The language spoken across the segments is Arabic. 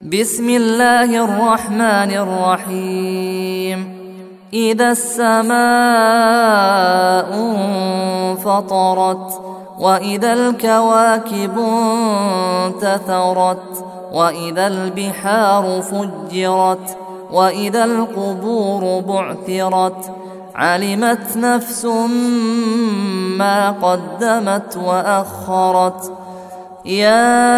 بسم الله الرحمن الرحيم. إذا السماء انفطرت وإذا الكواكب انتثرت وإذا البحار فجرت وإذا القبور بعثرت علمت نفس ما قدمت وأخرت. يا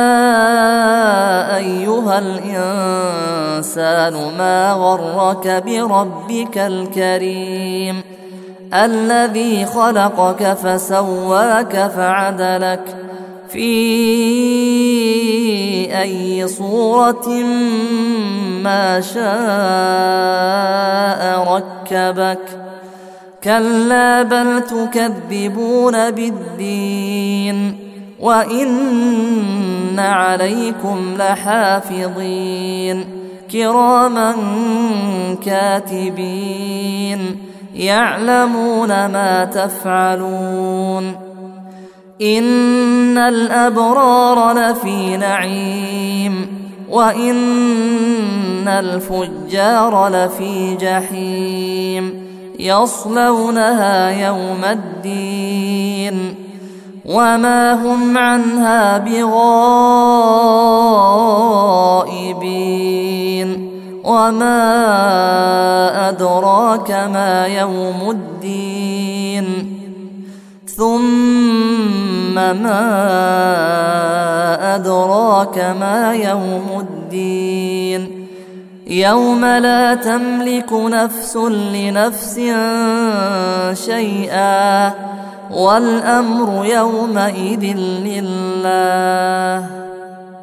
أيها الإنسان ما غرك بربك الكريم الذي خلقك فسواك فعدلك في أي صورة ما شاء ركبك. كلا بل تكذبون بالدين وإن عليكم لحافظين كراما كاتبين يعلمون ما تفعلون. إن الأبرار لفي نعيم وإن الفجار لفي جحيم يصلونها يوم الدين وما هم عنها بغائبين. وما أدراك ما يوم الدين ثم ما أدراك ما يوم الدين يوم لا تملك نفس لنفس شيئا والأمر يومئذ لله.